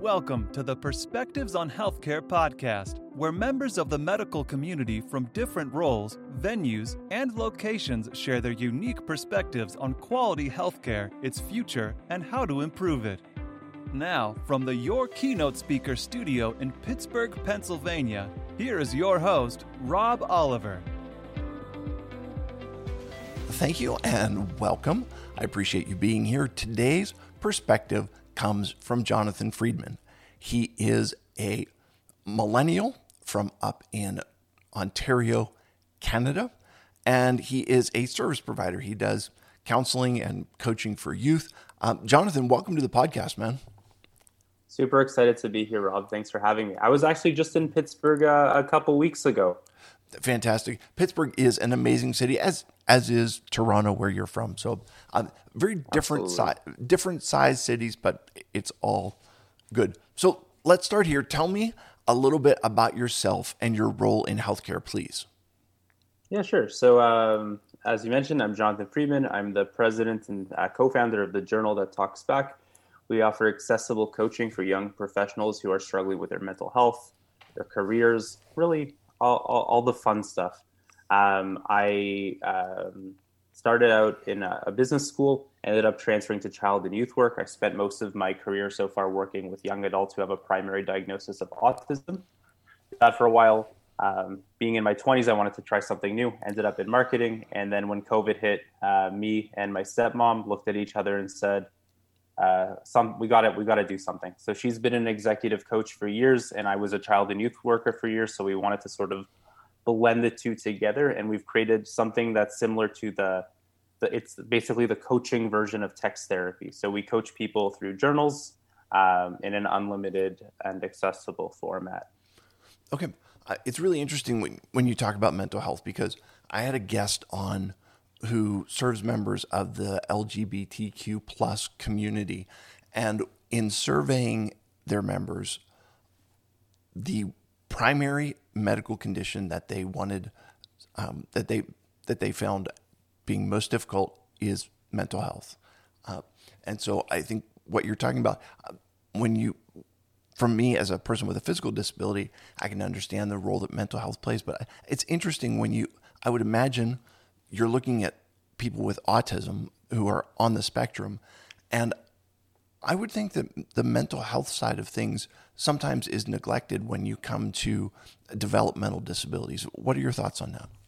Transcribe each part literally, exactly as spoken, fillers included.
Welcome to the Perspectives on Healthcare podcast, where members of the medical community from different roles, venues, and locations share their unique perspectives on quality healthcare, its future, and how to improve it. Now, from the Your Keynote Speaker studio in Pittsburgh, Pennsylvania, here is your host, Rob Oliver. Thank you and welcome. I appreciate you being here. Today's perspective comes from Jonathan Friedman. He is a millennial from up in Ontario, Canada, and he is a service provider. He does counseling and coaching for youth. Um, Jonathan, welcome to the podcast, man. Super excited to be here, Rob. Thanks for having me. I was actually just in Pittsburgh uh, a couple weeks ago. Fantastic. Pittsburgh is an amazing city, as as is Toronto, where you're from. So, um, very different size, different size cities, but it's all good. So, let's start here. Tell me a little bit about yourself and your role in healthcare, please. Yeah, sure. So, um, as you mentioned, I'm Jonathan Friedman. I'm the president and uh, co-founder of the Journal That Talks Back. We offer accessible coaching for young professionals who are struggling with their mental health, their careers, really all, all, all the fun stuff. Um, I um, started out in a, a business school, ended up transferring to child and youth work. I spent most of my career so far working with young adults who have a primary diagnosis of autism. Did that for a while. Um, being in my twenties, I wanted to try something new, ended up in marketing. And then when COVID hit, uh, me and my stepmom looked at each other and said, uh, some, we got it, we got to do something. So she's been an executive coach for years, and I was a child and youth worker for years. So we wanted to sort of blend the two together, and we've created something that's similar to the, the it's basically the coaching version of text therapy. So we coach people through journals um, in an unlimited and accessible format. Okay. Uh, it's really interesting when, when you talk about mental health, because I had a guest on who serves members of the L G B T Q plus community. And in surveying their members, the primary medical condition that they wanted, um, that they that they found being most difficult is mental health. Uh, and so I think what you're talking about, uh, when you, from me as a person with a physical disability, I can understand the role that mental health plays. But it's interesting when you, I would imagine you're looking at people with autism who are on the spectrum, and I would think that the mental health side of things sometimes is neglected when you come to developmental disabilities. What are your thoughts on that?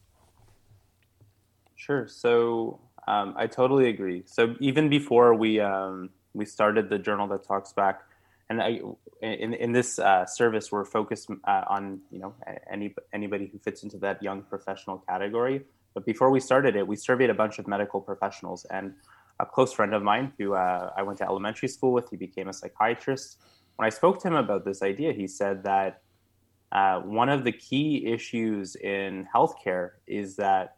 Sure. So um, I totally agree. So even before we um, we started the Journal That Talks Back, and I, in in this uh, service, we're focused uh, on you know any anybody who fits into that young professional category. But before we started it, we surveyed a bunch of medical professionals, and a close friend of mine who uh, I went to elementary school with, he became a psychiatrist. When I spoke to him about this idea, he said that uh, one of the key issues in healthcare is that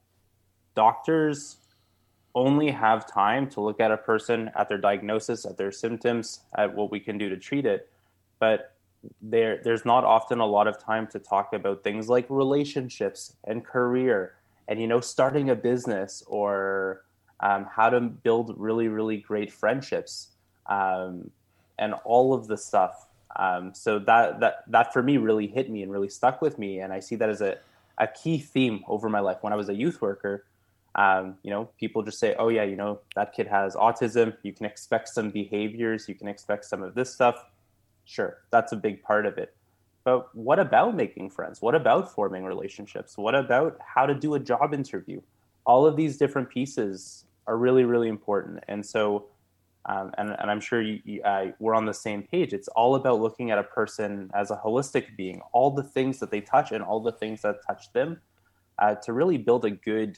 doctors only have time to look at a person, at their diagnosis, at their symptoms, at what we can do to treat it. But there, there's not often a lot of time to talk about things like relationships and career and, you know, starting a business or um, how to build really, really great friendships um, and all of the stuff. Um, so that, that, that for me really hit me and really stuck with me. And I see that as a, a key theme over my life. When I was a youth worker, Um, you know, people just say, oh yeah, you know, that kid has autism. You can expect some behaviors. You can expect some of this stuff. Sure. That's a big part of it. But what about making friends? What about forming relationships? What about how to do a job interview? All of these different pieces are really, really important. And so, um, and, and I'm sure you, you, uh, we're on the same page. It's all about looking at a person as a holistic being, all the things that they touch and all the things that touch them uh, to really build a good,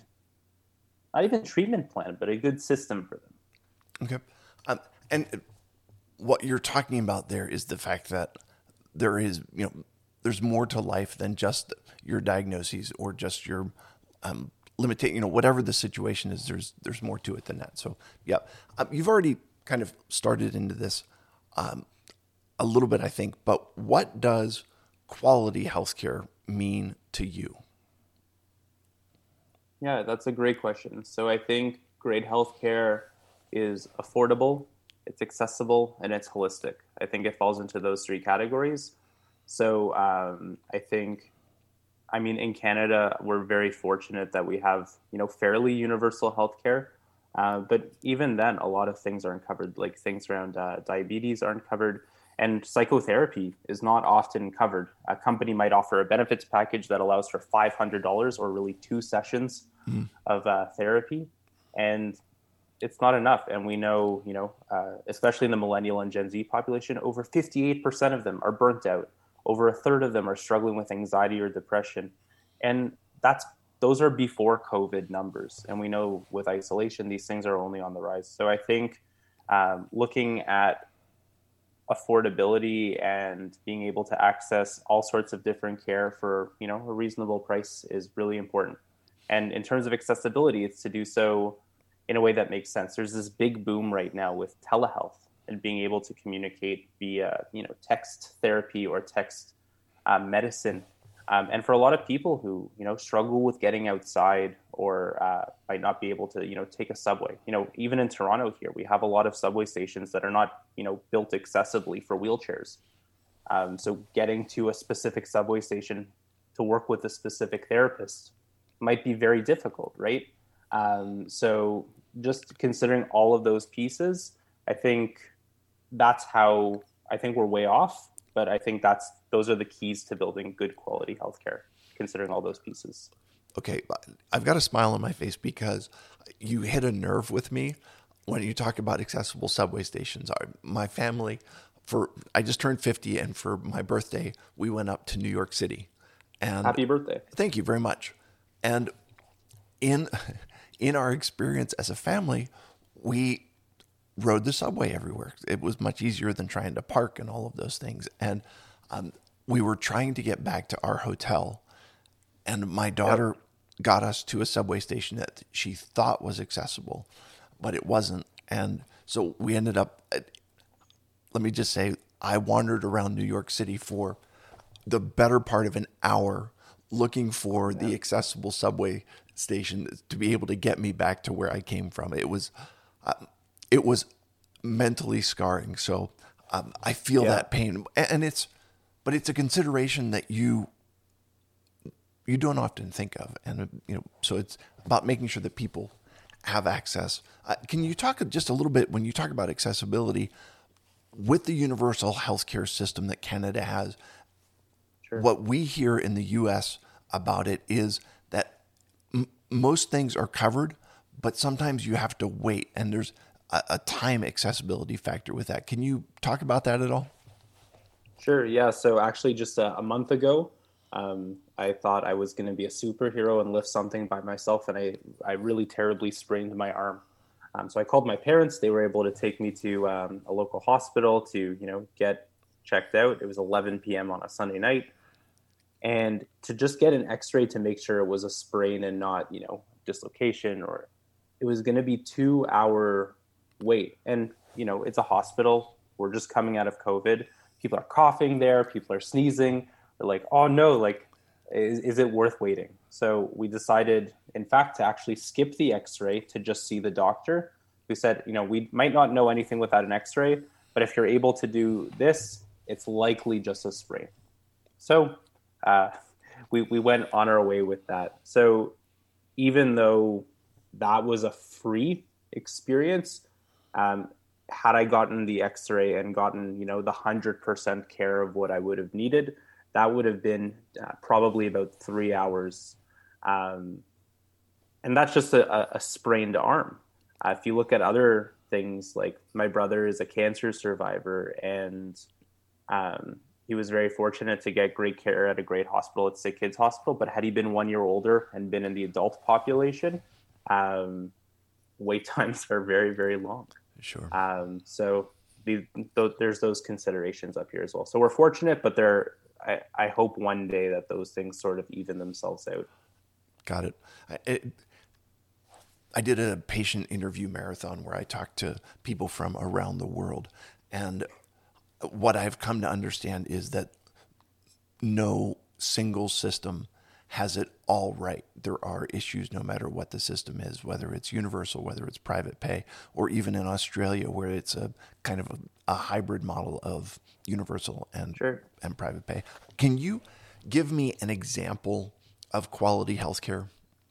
not even treatment plan, but a good system for them. Okay. Um, and what you're talking about there is the fact that there is, you know, there's more to life than just your diagnoses or just your um, limitation, you know, whatever the situation is, there's, there's more to it than that. So yeah, um, you've already kind of started into this um, a little bit, I think, but what does quality healthcare mean to you? Yeah, that's a great question. So I think great healthcare is affordable, it's accessible, and it's holistic. I think it falls into those three categories. So um, I think, I mean, in Canada, we're very fortunate that we have, you know, fairly universal healthcare. Uh, but even then, a lot of things aren't covered, like things around uh, diabetes aren't covered. And psychotherapy is not often covered. A company might offer a benefits package that allows for five hundred dollars or really two sessions mm. of uh, therapy. And it's not enough. And we know, you know, uh, especially in the millennial and Gen Z population, over fifty-eight percent of them are burnt out. Over a third of them are struggling with anxiety or depression. And that's those are before COVID numbers. And we know with isolation, these things are only on the rise. So I think um, looking at affordability and being able to access all sorts of different care for, you know, a reasonable price is really important. And in terms of accessibility, it's to do so in a way that makes sense. There's this big boom right now with telehealth and being able to communicate via, you know, text therapy or text uh, medicine. Um, and for a lot of people who, you know, struggle with getting outside or uh, might not be able to, you know, take a subway, you know, even in Toronto here, we have a lot of subway stations that are not, you know, built accessibly for wheelchairs. Um, so getting to a specific subway station to work with a specific therapist might be very difficult, right? Um, so just considering all of those pieces, I think that's how I think we're way off. But I think that's those are the keys to building good quality healthcare, considering all those pieces. Okay, I've got a smile on my face because you hit a nerve with me when you talk about accessible subway stations. My family, for I just turned fifty, and for my birthday, we went up to New York City. And happy birthday! Thank you very much. And in in our experience as a family, we rode the subway everywhere. It was much easier than trying to park and all of those things. And um, we were trying to get back to our hotel, and my daughter yep. got us to a subway station that she thought was accessible, but it wasn't. And so we ended up, let me just say, I wandered around New York City for the better part of an hour looking for yeah. the accessible subway station to be able to get me back to where I came from. It was, uh, it was mentally scarring. So um, I feel yeah. that pain, and it's, but it's a consideration that you, you don't often think of. And, you know, so it's about making sure that people have access. Uh, can you talk just a little bit, when you talk about accessibility with the universal healthcare system that Canada has, sure. what we hear in the U S about it is that m- most things are covered, but sometimes you have to wait, and there's a, a time accessibility factor with that. Can you talk about that at all? Sure. Yeah. So actually just a, a month ago, um, I thought I was going to be a superhero and lift something by myself, and I, I really terribly sprained my arm. Um, so I called my parents. They were able to take me to um, a local hospital to, you know, get checked out. It was eleven p.m. on a Sunday night. And to just get an x-ray to make sure it was a sprain and not, you know, dislocation, or it was going to be two hour wait. And, you know, it's a hospital. We're just coming out of COVID. People are coughing there. People are sneezing. They're like, oh no, like, is, is it worth waiting? So we decided, in fact, to actually skip the x-ray to just see the doctor. We said, you know, we might not know anything without an x-ray, but if you're able to do this, it's likely just a sprain. So uh, we, we went on our way with that. So even though that was a free experience, um, had I gotten the x-ray and gotten, you know, the one hundred percent care of what I would have needed, that would have been uh, probably about three hours. Um, and that's just a, a sprained arm. Uh, if you look at other things, like my brother is a cancer survivor, and um, he was very fortunate to get great care at a great hospital, at Sick Kids Hospital. But had he been one year older and been in the adult population, um, wait times are very, very long. Sure. Um, so the, th- there's those considerations up here as well. So we're fortunate, but there, I, I hope one day that those things sort of even themselves out. Got it. I, it. I did a patient interview marathon where I talked to people from around the world. And what I've come to understand is that no single system has it all right. There are issues no matter what the system is, whether it's universal, whether it's private pay, or even in Australia where it's a kind of a, a hybrid model of universal and Sure. and private pay. Can you give me an example of quality healthcare?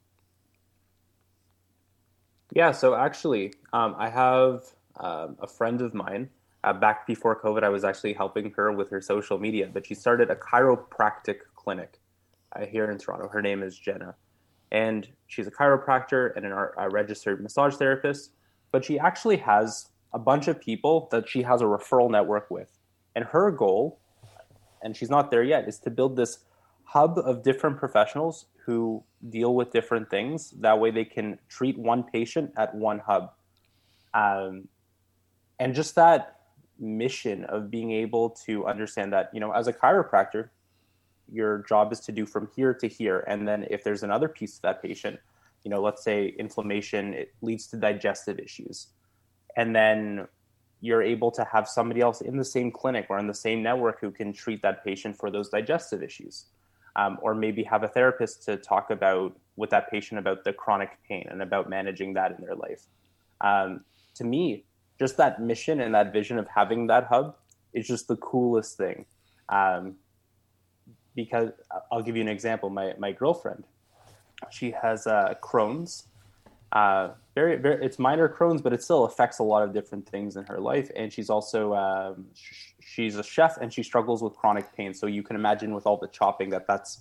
Yeah, so actually, um, I have um, a friend of mine. Uh, back before COVID, I was actually helping her with her social media, but she started a chiropractic clinic uh, here in Toronto. Her name is Jenna, and she's a chiropractor and an, a registered massage therapist, but she actually has a bunch of people that she has a referral network with. And her goal, and she's not there yet, is to build this hub of different professionals who deal with different things. That way they can treat one patient at one hub. Um, and just that mission of being able to understand that, you know, as a chiropractor, your job is to do from here to here. And then if there's another piece to that patient, you know, let's say inflammation, it leads to digestive issues. And then you're able to have somebody else in the same clinic or in the same network who can treat that patient for those digestive issues. Um, or maybe have a therapist to talk about with that patient about the chronic pain and about managing that in their life. Um, to me, just that mission and that vision of having that hub is just the coolest thing. Um, because I'll give you an example. My my girlfriend, she has uh, Crohn's. Uh, very, very, it's minor Crohn's, but it still affects a lot of different things in her life. And she's also, um, sh- she's a chef and she struggles with chronic pain. So you can imagine with all the chopping that that's,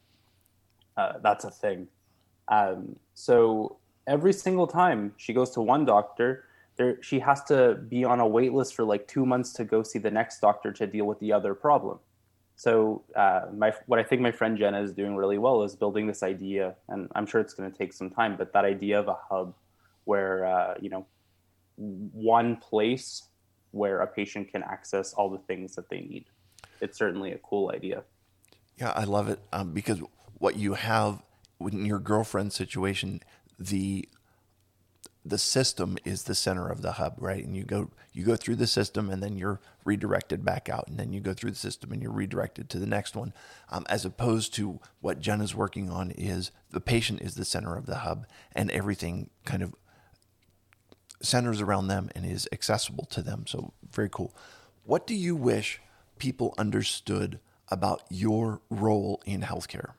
uh, that's a thing. Um, so every single time she goes to one doctor, there, she has to be on a wait list for like two months to go see the next doctor to deal with the other problem. So uh, my what I think my friend Jenna is doing really well is building this idea, and I'm sure it's going to take some time, but that idea of a hub where, uh, you know, one place where a patient can access all the things that they need. It's certainly a cool idea. Yeah, I love it um, because what you have in your girlfriend's situation, the the system is the center of the hub, right? And you go you go through the system and then you're redirected back out, and then you go through the system and you're redirected to the next one, um, as opposed to what Jenna's working on is the patient is the center of the hub and everything kind of centers around them and is accessible to them. So very cool. What do you wish people understood about your role in healthcare?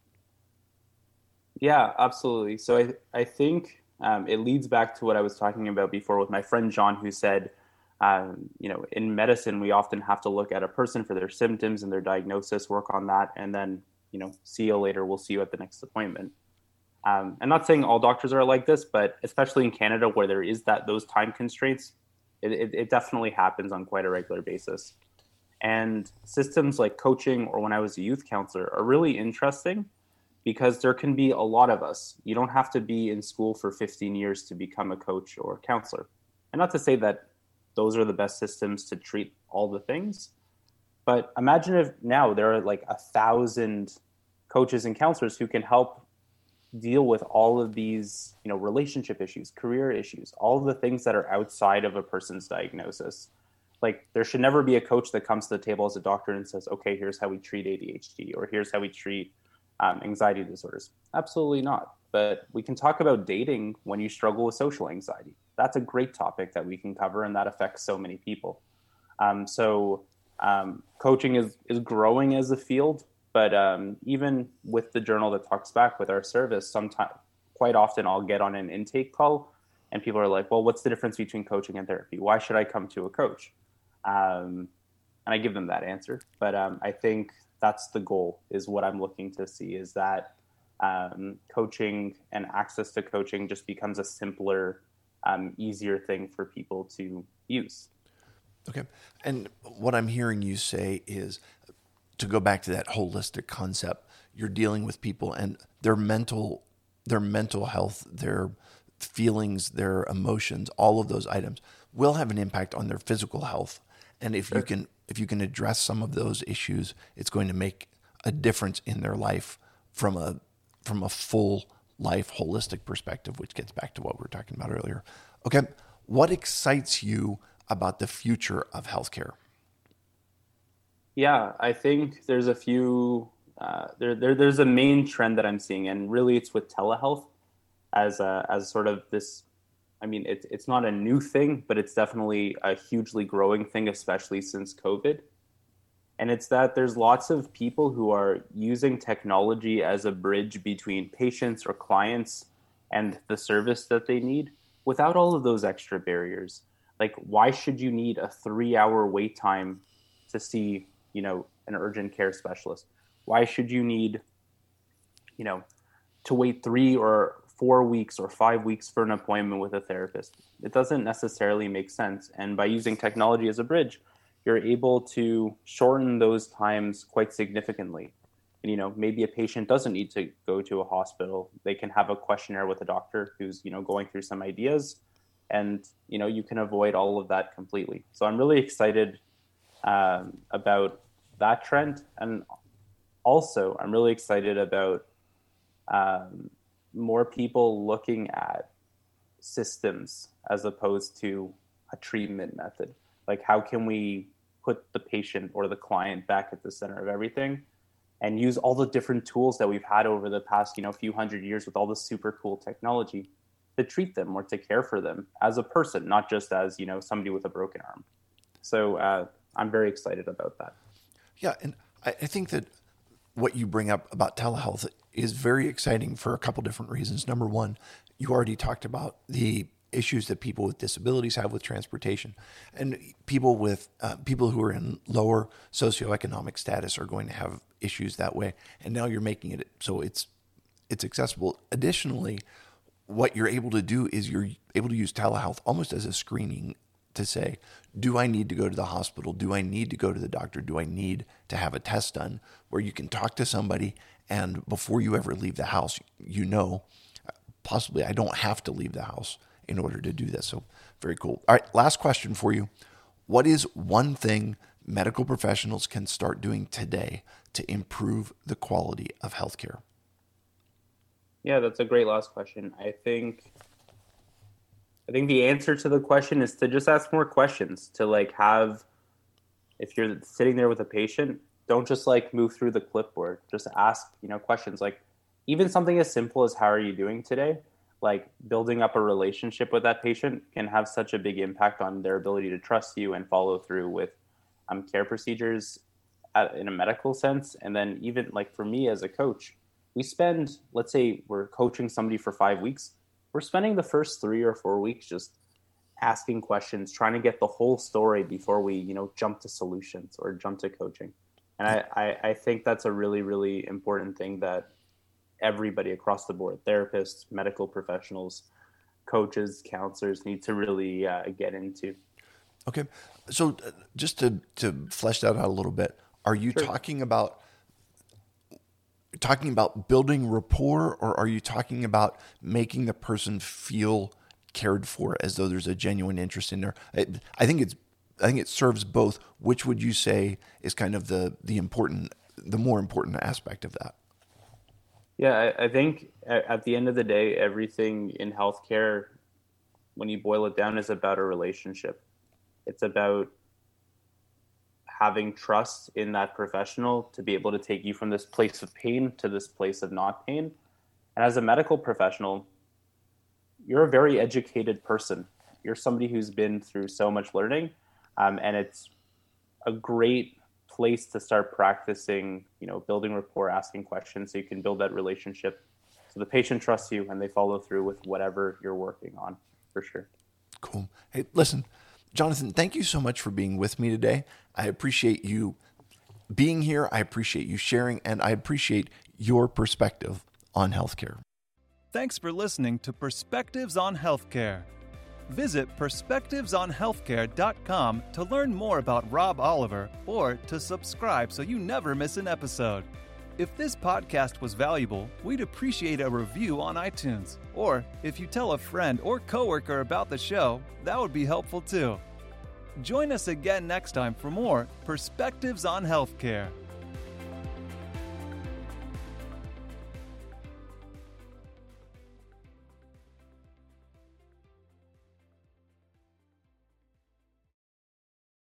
Yeah, absolutely. So I I think um, it leads back to what I was talking about before with my friend John, who said, um, you know, in medicine, we often have to look at a person for their symptoms and their diagnosis, work on that, and then, you know, see you later. We'll see you at the next appointment. Um, I'm not saying all doctors are like this, but especially in Canada where there is that those time constraints, it, it, it definitely happens on quite a regular basis. And systems like coaching or when I was a youth counselor are really interesting because there can be a lot of us. You don't have to be in school for fifteen years to become a coach or a counselor. And not to say that those are the best systems to treat all the things, but imagine if now there are like a thousand coaches and counselors who can help deal with all of these, you know, relationship issues, career issues, all of the things that are outside of a person's diagnosis. Like there should never be a coach that comes to the table as a doctor and says, okay, here's how we treat A D H D, or here's how we treat um, anxiety disorders. Absolutely not. But we can talk about dating when you struggle with social anxiety. That's a great topic that we can cover, and that affects so many people. Um, so um, coaching is, is growing as a field, but um, even with the Journal That Talks Back with our service, sometimes, quite often I'll get on an intake call and people are like, well, what's the difference between coaching and therapy? Why should I come to a coach? Um, and I give them that answer. But um, I think that's the goal, is what I'm looking to see, is that um, coaching and access to coaching just becomes a simpler, um, easier thing for people to use. Okay. And what I'm hearing you say is, to go back to that holistic concept, you're dealing with people and their mental, their mental health, their feelings, their emotions, all of those items will have an impact on their physical health. And if sure. you can, if you can address some of those issues, it's going to make a difference in their life from a, from a full life holistic perspective, which gets back to what we were talking about earlier. Okay. What excites you about the future of healthcare? Yeah, I think there's a few uh, there, there there's a main trend that I'm seeing, and really it's with telehealth as a, as sort of this. I mean, it's it's not a new thing, but it's definitely a hugely growing thing, especially since COVID. And it's that there's lots of people who are using technology as a bridge between patients or clients and the service that they need without all of those extra barriers. Like, why should you need a three-hour wait time to see, you know, an urgent care specialist? Why should you need, you know, to wait three or four weeks or five weeks for an appointment with a therapist? It doesn't necessarily make sense. And by using technology as a bridge, you're able to shorten those times quite significantly. And, you know, maybe a patient doesn't need to go to a hospital. They can have a questionnaire with a doctor who's, you know, going through some ideas, and, you know, you can avoid all of that completely. So I'm really excited um, about that trend. And also, I'm really excited about um, more people looking at systems as opposed to a treatment method. Like, how can we put the patient or the client back at the center of everything and use all the different tools that we've had over the past, you know, few hundred years with all this super cool technology to treat them or to care for them as a person, not just as, you know, somebody with a broken arm. So uh, I'm very excited about that. Yeah, and I, I think that what you bring up about telehealth is very exciting for a couple different reasons. Number one, you already talked about the issues that people with disabilities have with transportation, and people with uh, people who are in lower socioeconomic status are going to have issues that way. And now you're making it so it's it's accessible. Additionally, what you're able to do is you're able to use telehealth almost as a screening to say, do I need to go to the hospital? Do I need to go to the doctor? Do I need to have a test done? Where you can talk to somebody, and before you ever leave the house, you know, possibly I don't have to leave the house in order to do this. So very cool. All right, last question for you. What is one thing medical professionals can start doing today to improve the quality of healthcare? Yeah, that's a great last question. I think I think the answer to the question is to just ask more questions, to like have, if you're sitting there with a patient, don't just like move through the clipboard. Just ask, you know, questions like even something as simple as how are you doing today? Like building up a relationship with that patient can have such a big impact on their ability to trust you and follow through with um, care procedures at, in a medical sense. And then even like for me as a coach, we spend, let's say we're coaching somebody for five weeks. We're spending the first three or four weeks just asking questions, trying to get the whole story before we, you know, jump to solutions or jump to coaching. And I, I, I think that's a really, really important thing that everybody across the board, therapists, medical professionals, coaches, counselors need to really uh, get into. Okay. So uh, just to, to flesh that out a little bit, are you Sure. talking about talking about building rapport, or are you talking about making the person feel cared for as though there's a genuine interest in there? I, I think it's, I think it serves both. Which would you say is kind of the, the important, the more important aspect of that? Yeah, I, I think at, at the end of the day, everything in healthcare, when you boil it down, is about a relationship. It's about having trust in that professional to be able to take you from this place of pain to this place of not pain. And as a medical professional, you're a very educated person. You're somebody who's been through so much learning, um, and it's a great place to start practicing, you know, building rapport, asking questions, so you can build that relationship, so the patient trusts you and they follow through with whatever you're working on, for sure. Cool. Hey, listen, Jonathan, thank you so much for being with me today. I appreciate you being here. I appreciate you sharing, and I appreciate your perspective on healthcare. Thanks for listening to Perspectives on Healthcare. Visit perspectives on healthcare dot com to learn more about Rob Oliver or to subscribe so you never miss an episode. If this podcast was valuable, we'd appreciate a review on iTunes. Or if you tell a friend or coworker about the show, that would be helpful too. Join us again next time for more Perspectives on Healthcare.